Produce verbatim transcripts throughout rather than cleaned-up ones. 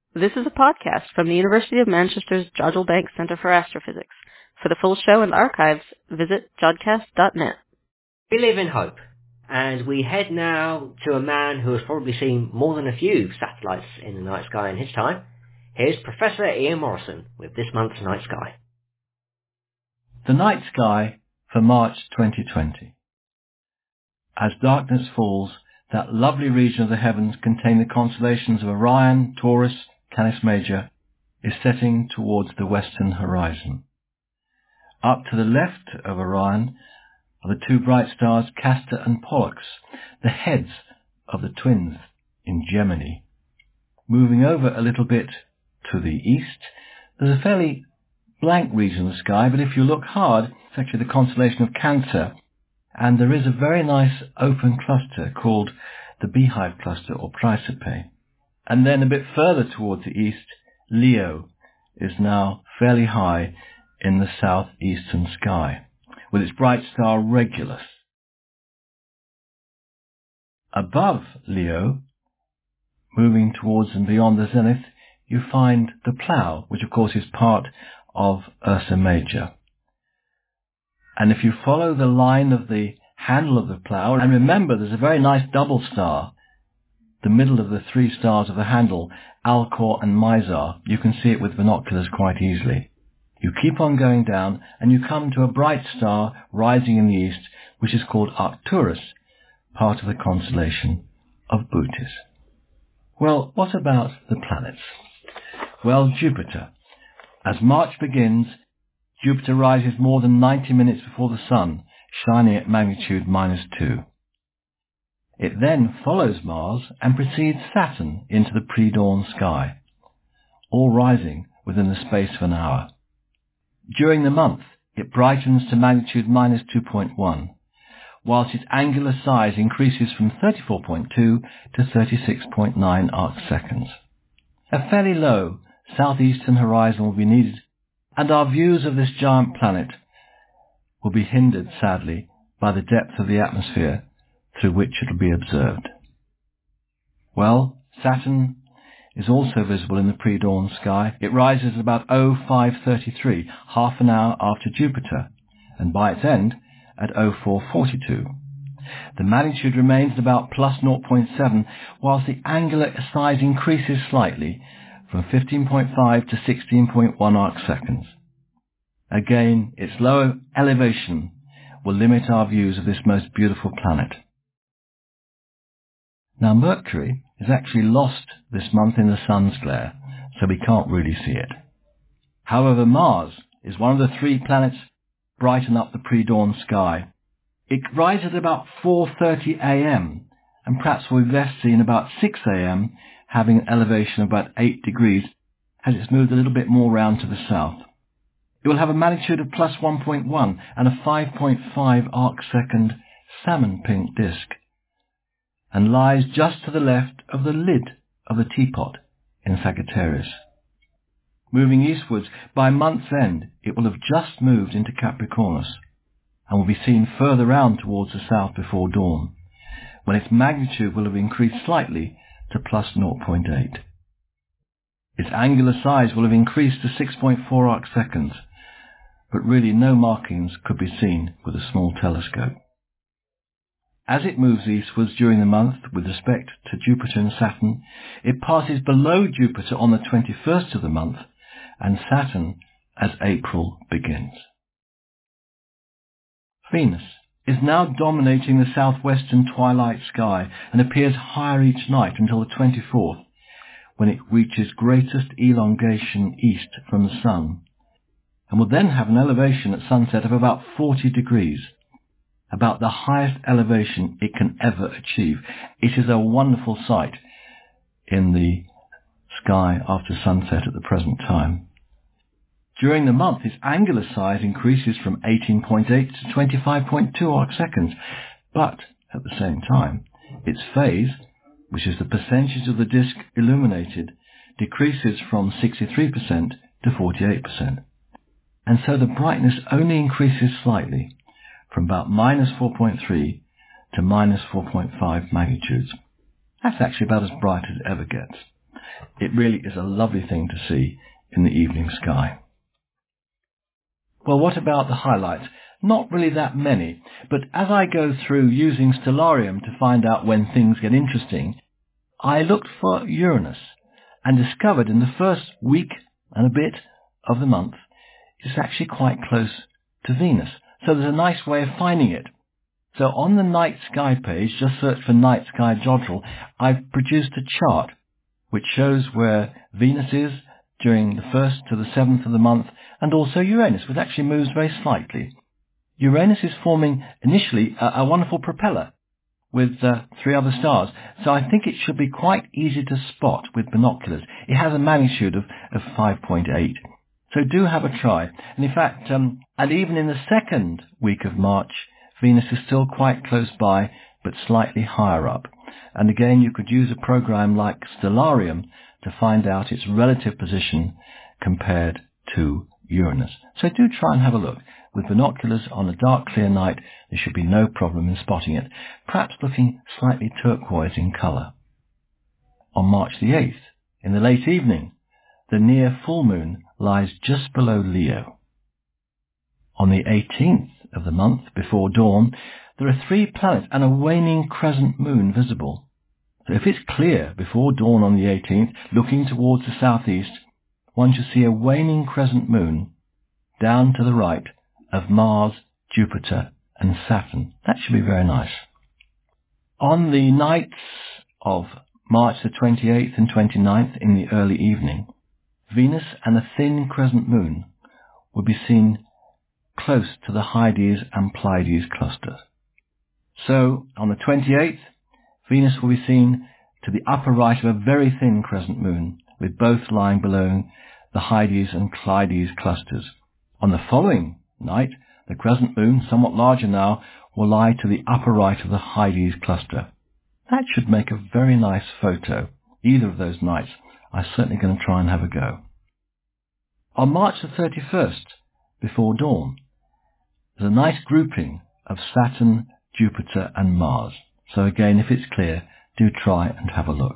This is a podcast from the University of Manchester's Jodrell Bank Centre for Astrophysics. For the full show and archives, visit jodcast dot net. We live in hope, and we head now to a man who has probably seen more than a few satellites in the night sky in his time. Here's Professor Ian Morrison with this month's Night Sky. The night sky for March twenty twenty. As darkness falls, that lovely region of the heavens containing the constellations of Orion, Taurus, Canis Major, is setting towards the western horizon. Up to the left of Orion are the two bright stars Castor and Pollux, the heads of the twins in Gemini. Moving over a little bit to the east, there's a fairly blank region of the sky, but if you look hard, it's actually the constellation of Cancer, and there is a very nice open cluster called the Beehive Cluster or Praesepe. And then a bit further towards the east, Leo is now fairly high in the southeastern sky, with its bright star Regulus. Above Leo, moving towards and beyond the zenith, you find the Plough, which of course is part of Ursa Major. And if you follow the line of the handle of the Plough, and remember there's a very nice double star, the middle of the three stars of the handle, Alcor and Mizar, you can see it with binoculars quite easily. You keep on going down and you come to a bright star rising in the east, which is called Arcturus, part of the constellation of Bootes. Well, what about the planets? Well, Jupiter. As March begins, Jupiter rises more than ninety minutes before the Sun, shining at magnitude minus two. It then follows Mars and precedes Saturn into the pre-dawn sky, all rising within the space of an hour. During the month, it brightens to magnitude minus two point one, whilst its angular size increases from thirty-four point two to thirty-six point nine arcseconds. A fairly low southeastern horizon will be needed, and our views of this giant planet will be hindered, sadly, by the depth of the atmosphere through which it will be observed. Well, Saturn is also visible in the pre-dawn sky. It rises at about oh five thirty-three, half an hour after Jupiter, and by its end at oh four forty-two. The magnitude remains at about plus zero point seven, whilst the angular size increases slightly from fifteen point five to sixteen point one arcseconds. Again, its lower elevation will limit our views of this most beautiful planet. Now, Mercury is actually lost this month in the sun's glare, so we can't really see it. However, Mars is one of the three planets brighten up the pre-dawn sky. It rises at about four thirty a.m. and perhaps will be best seen about six a.m., having an elevation of about eight degrees as it's moved a little bit more round to the south. It will have a magnitude of plus one point one and a five point five arcsecond salmon pink disk, and lies just to the left of the lid of the teapot in Sagittarius. Moving eastwards, by month's end, it will have just moved into Capricornus, and will be seen further round towards the south before dawn, when its magnitude will have increased slightly to plus zero point eight. Its angular size will have increased to six point four arcseconds, but really no markings could be seen with a small telescope. As it moves eastwards during the month with respect to Jupiter and Saturn, it passes below Jupiter on the twenty-first of the month and Saturn as April begins. Venus is now dominating the southwestern twilight sky and appears higher each night until the twenty-fourth, when it reaches greatest elongation east from the Sun, and will then have an elevation at sunset of about forty degrees, about the highest elevation it can ever achieve. It is a wonderful sight in the sky after sunset at the present time. During the month, its angular size increases from eighteen point eight to twenty-five point two arcseconds, but at the same time, its phase, which is the percentage of the disk illuminated, decreases from sixty-three percent to forty-eight percent. And so the brightness only increases slightly, from about minus four point three to minus four point five magnitudes. That's actually about as bright as it ever gets. It really is a lovely thing to see in the evening sky. Well, what about the highlights? Not really that many, but as I go through using Stellarium to find out when things get interesting, I looked for Uranus and discovered in the first week and a bit of the month it's actually quite close to Venus. So there's a nice way of finding it. So on the night sky page, just search for night sky Jodrell, I've produced a chart which shows where Venus is during the first to the seventh of the month, and also Uranus, which actually moves very slightly. Uranus is forming initially a, a wonderful propeller with uh, three other stars, so I think it should be quite easy to spot with binoculars. It has a magnitude of, of five point eight. So do have a try. And in fact, um, and even in the second week of March, Venus is still quite close by, but slightly higher up. And again, you could use a program like Stellarium to find out its relative position compared to Uranus. So do try and have a look. With binoculars on a dark, clear night, there should be no problem in spotting it, perhaps looking slightly turquoise in colour. On March the eighth, in the late evening, the near full moon lies just below Leo. On the eighteenth of the month, before dawn, there are three planets and a waning crescent moon visible. So if it's clear before dawn on the eighteenth, looking towards the southeast, one should see a waning crescent moon down to the right of Mars, Jupiter and Saturn. That should be very nice. On the nights of March the twenty-eighth and twenty-ninth in the early evening, Venus and a thin crescent moon will be seen close to the Hyades and Pleiades clusters. So, on the twenty-eighth, Venus will be seen to the upper right of a very thin crescent moon, with both lying below the Hyades and Pleiades clusters. On the following night, the crescent moon, somewhat larger now, will lie to the upper right of the Hyades cluster. That should make a very nice photo. Either of those nights, I'm certainly going to try and have a go. On March the thirty-first, before dawn, there's a nice grouping of Saturn, Jupiter and Mars. So again, if it's clear, do try and have a look.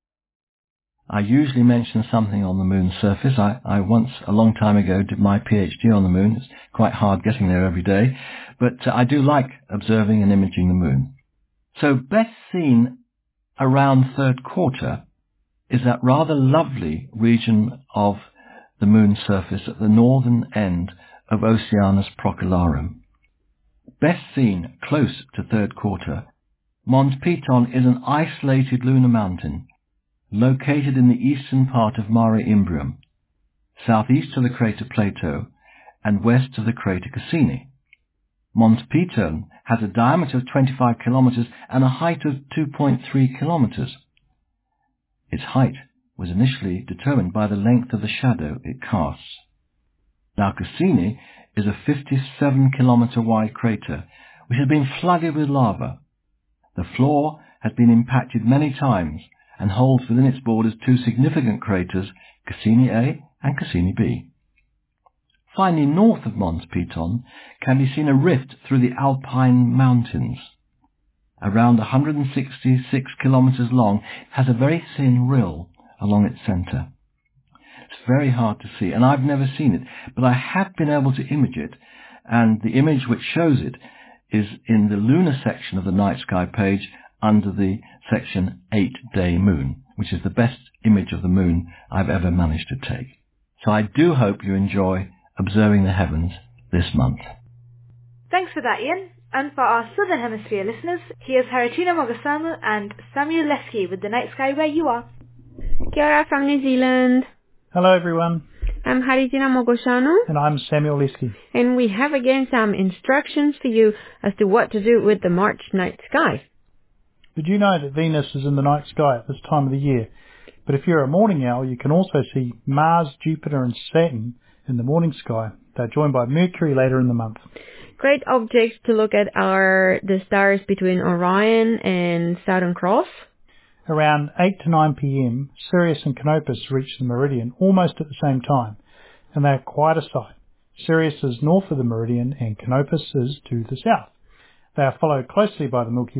I usually mention something on the moon's surface. I, I once, a long time ago, did my PhD on the moon. It's quite hard getting there every day, but uh, I do like observing and imaging the moon. So best seen around third quarter is that rather lovely region of the moon's surface at the northern end of Oceanus Procellarum. Best seen close to third quarter, Mons Piton is an isolated lunar mountain located in the eastern part of Mare Imbrium, southeast of the crater Plato and west of the crater Cassini. Mons Piton has a diameter of twenty-five kilometres and a height of two point three kilometres. Its height was initially determined by the length of the shadow it casts. Now Cassini is a fifty-seven kilometre wide crater which has been flooded with lava. The floor has been impacted many times and holds within its borders two significant craters, Cassini A and Cassini B. Finally, north of Mons Piton can be seen a rift through the Alpine Mountains. Around one hundred sixty-six kilometres long, it has a very thin rill along its centre. It's very hard to see, and I've never seen it, but I have been able to image it, and the image which shows it is in the lunar section of the night sky page under the section eight day moon, which is the best image of the moon I've ever managed to take. So I do hope you enjoy observing the heavens this month. Thanks for that, Ian. And for our Southern Hemisphere listeners, here's Haritina Mogosamu and Samuel Lesky with The Night Sky Where You Are. Kia ora from New Zealand. Hello everyone. I'm Haritina Mogoshanu. And I'm Samuel Lesky. And we have again some instructions for you as to what to do with the March night sky. Did you know that Venus is in the night sky at this time of the year? But if you're a morning owl, you can also see Mars, Jupiter and Saturn in the morning sky. They're joined by Mercury later in the month. Great objects to look at are the stars between Orion and Southern Cross. Around eight to nine p.m, Sirius and Canopus reach the meridian almost at the same time, and they are quite a sight. Sirius is north of the meridian and Canopus is to the south. They are followed closely by the Milky Way.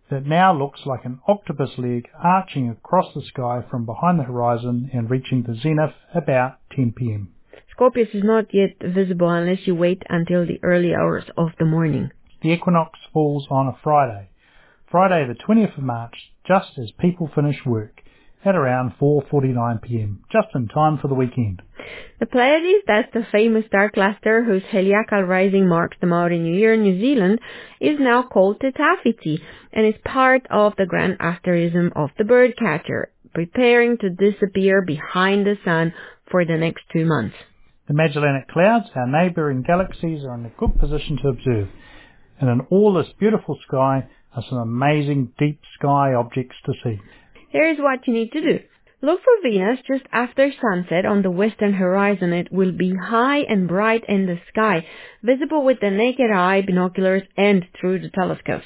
that now looks like an octopus leg arching across the sky from behind the horizon and reaching the zenith about ten p.m. Scorpius is not yet visible unless you wait until the early hours of the morning. The equinox falls on a Friday, Friday the twentieth of March, just as people finish work, at around four forty-nine p.m, just in time for the weekend. The Pleiades, that's the famous star cluster whose heliacal rising marks the Maori New Year in New Zealand, is now called Te Tawhiti and is part of the grand asterism of the birdcatcher, preparing to disappear behind the sun for the next two months. The Magellanic Clouds, our neighbouring galaxies, are in a good position to observe, and in all this beautiful sky are some amazing deep sky objects to see. Here's what you need to do. Look for Venus just after sunset on the western horizon. It will be high and bright in the sky, visible with the naked eye, binoculars, and through the telescopes.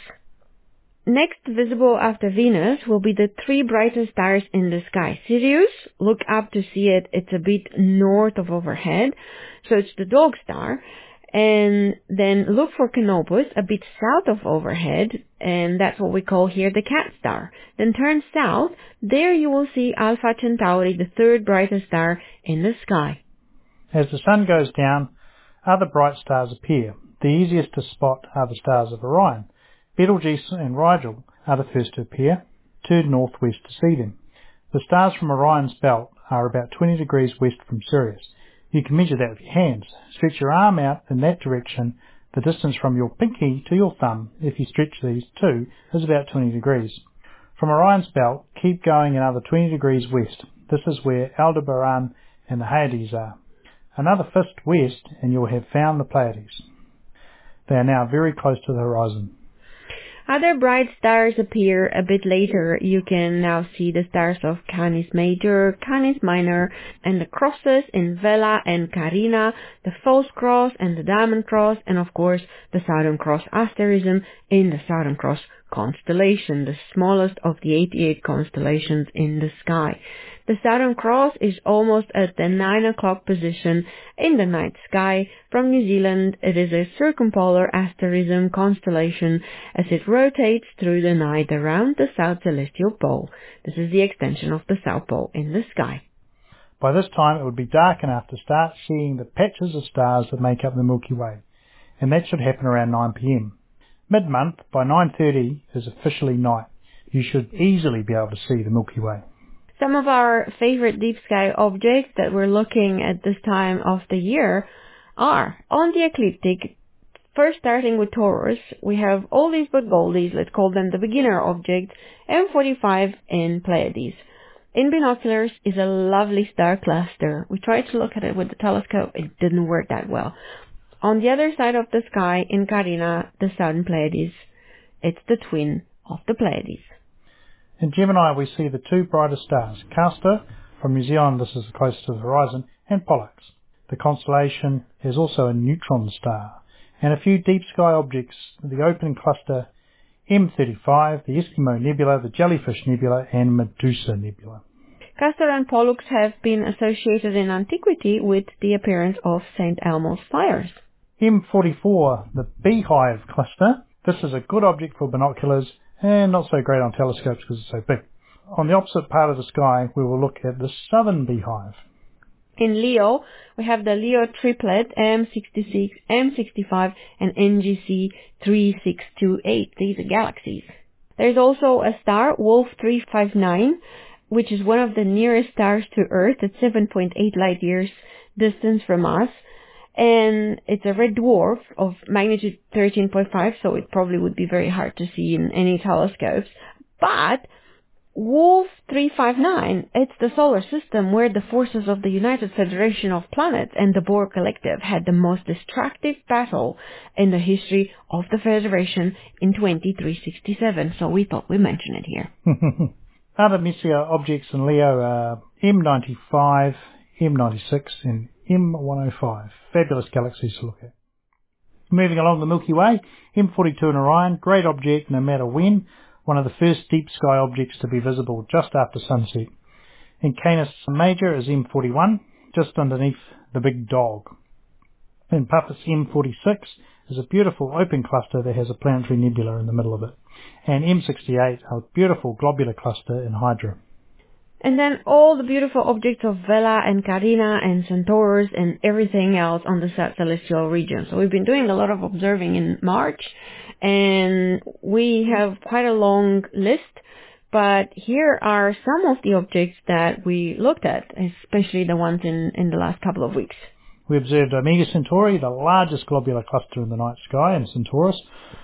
Next visible after Venus will be the three brightest stars in the sky. Sirius, look up to see it. It's a bit north of overhead, so it's the dog star. And then look for Canopus, a bit south of overhead, and that's what we call here the cat star. Then turn south. There you will see Alpha Centauri, the third brightest star in the sky. As the sun goes down, other bright stars appear. The easiest to spot are the stars of Orion. Betelgeuse and Rigel are the first to appear. Turn northwest to see them. The stars from Orion's belt are about twenty degrees west from Sirius. You can measure that with your hands. Stretch your arm out in that direction. The distance from your pinky to your thumb, if you stretch these two, is about twenty degrees. From Orion's belt, keep going another twenty degrees west. This is where Aldebaran and the Hyades are. Another fist west and you'll have found the Pleiades. They are now very close to the horizon. Other bright stars appear a bit later. You can now see the stars of Canis Major, Canis Minor, and the crosses in Vela and Carina, the False Cross and the Diamond Cross, and of course the Southern Cross asterism in the Southern Cross constellation, the smallest of the eighty-eight constellations in the sky. The Southern Cross is almost at the nine o'clock position in the night sky. From New Zealand, it is a circumpolar asterism constellation as it rotates through the night around the South Celestial Pole. This is the extension of the South Pole in the sky. By this time, it would be dark enough to start seeing the patches of stars that make up the Milky Way, and that should happen around nine p.m. Mid-month, by nine thirty, is officially night. You should easily be able to see the Milky Way. Some of our favorite deep sky objects that we're looking at this time of the year are on the ecliptic. First, starting with Taurus, we have oldies but goldies, let's call them the beginner objects, M forty-five and Pleiades. In binoculars is a lovely star cluster. We tried to look at it with the telescope, it didn't work that well. On the other side of the sky, in Carina, the Southern Pleiades, it's the twin of the Pleiades. In Gemini, we see the two brightest stars, Castor, from New Zealand, this is the closest to the horizon, and Pollux. The constellation is also a neutron star. And a few deep sky objects, the open cluster M thirty-five, the Eskimo Nebula, the Jellyfish Nebula, and Medusa Nebula. Castor and Pollux have been associated in antiquity with the appearance of Saint Elmo's fires. M forty-four, the Beehive Cluster. This is a good object for binoculars, and not so great on telescopes because it's so big. On the opposite part of the sky, we will look at the Southern Beehive. In Leo, we have the Leo triplet, M sixty-six, M sixty-five, and N G C three six two eight. These are galaxies. There's also a star, Wolf three five nine, which is one of the nearest stars to Earth at seven point eight light years distance from us. And it's a red dwarf of magnitude thirteen point five, so it probably would be very hard to see in any telescopes. But Wolf three five nine, it's the solar system where the forces of the United Federation of Planets and the Bohr Collective had the most destructive battle in the history of the Federation in twenty-three sixty-seven, so we thought we'd mention it here. Other Messier objects in Leo are M ninety-five, M ninety-six, and M one oh five. Fabulous galaxies to look at. Moving along the Milky Way, M forty-two in Orion, great object no matter when, one of the first deep sky objects to be visible just after sunset. In Canis Major is M forty-one, just underneath the big dog. In Puffis M forty-six is a beautiful open cluster that has a planetary nebula in the middle of it. And M sixty-eight, a beautiful globular cluster in Hydra. And then all the beautiful objects of Vela and Carina and Centaurus and everything else on the South Celestial region. So we've been doing a lot of observing in March, and we have quite a long list, but here are some of the objects that we looked at, especially the ones in, in the last couple of weeks. We observed Omega Centauri, the largest globular cluster in the night sky, in Centaurus.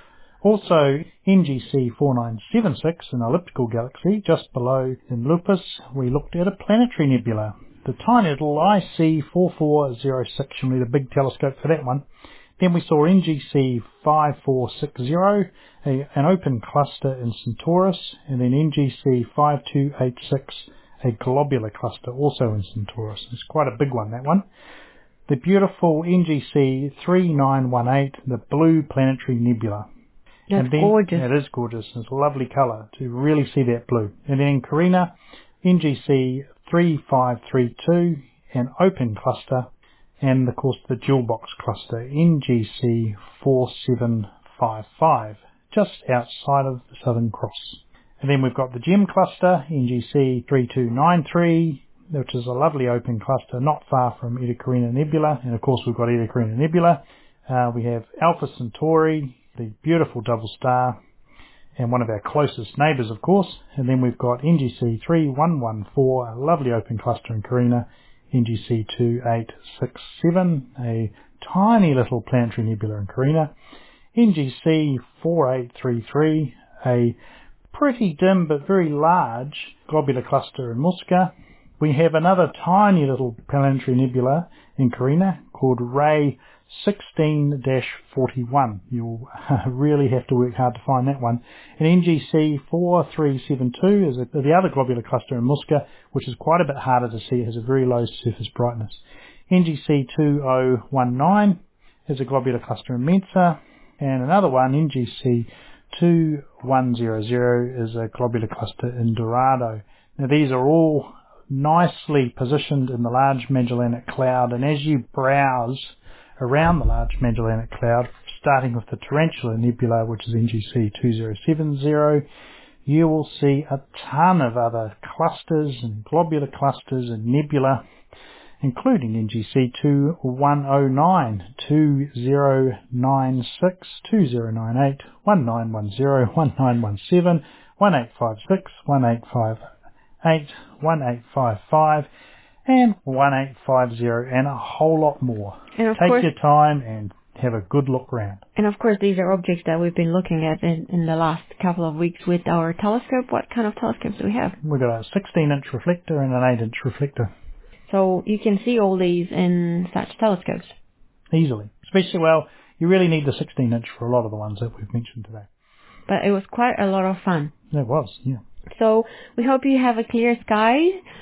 Also, N G C four nine seven six, an elliptical galaxy just below in Lupus. We looked at a planetary nebula, the tiny little I C four four zero six. You'll need a big telescope for that one. Then we saw N G C five four six zero, a, an open cluster in Centaurus, and then N G C five two eight six, a globular cluster also in Centaurus. It's quite a big one, that one. The beautiful N G C three nine one eight, the blue planetary nebula. That's and then, gorgeous. It is gorgeous. It's a lovely colour to really see that blue. And then in Carina, N G C three five three two, an open cluster, and of course the jewel box cluster, N G C four seven five five, just outside of the Southern Cross. And then we've got the gem cluster, N G C three two nine three, which is a lovely open cluster not far from Eta Carina Nebula. And of course we've got Eta Carina Nebula. Uh, we have Alpha Centauri, the beautiful double star, and one of our closest neighbours, of course. And then we've got N G C three one one four, a lovely open cluster in Carina, N G C two eight six seven, a tiny little planetary nebula in Carina, N G C four eight three three, a pretty dim but very large globular cluster in Musca. We have another tiny little planetary nebula in Carina called Ray sixteen dash forty-one. You'll really have to work hard to find that one. And N G C four three seven two is a, the other globular cluster in Musca, which is quite a bit harder to see. It has a very low surface brightness. N G C two oh one nine is a globular cluster in Mensa, and another one, N G C two one zero zero, is a globular cluster in Dorado. Now these are all nicely positioned in the Large Magellanic Cloud, and as you browse around the Large Magellanic Cloud, starting with the Tarantula Nebula, which is N G C two zero seven zero, you will see a ton of other clusters and globular clusters and nebula, including N G C two one oh nine, two zero nine six, two zero nine eight, one nine one zero, one nine one seven, one eight five six, one eight five eight, one eight five five, and one eight five zero, and a whole lot more. And of Take course, your time and have a good look around. And of course, these are objects that we've been looking at in, in the last couple of weeks with our telescope. What kind of telescopes do we have? We've got a sixteen inch reflector and an eight inch reflector. So you can see all these in such telescopes. Easily. Especially, well, you really need the sixteen inch for a lot of the ones that we've mentioned today. But it was quite a lot of fun. It was, yeah. So we hope you have a clear sky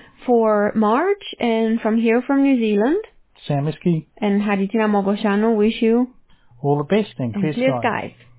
for March, and from here from New Zealand, Sam Iski, and Haritina Mogoshano wish you all the best and clear, and clear skies. skies.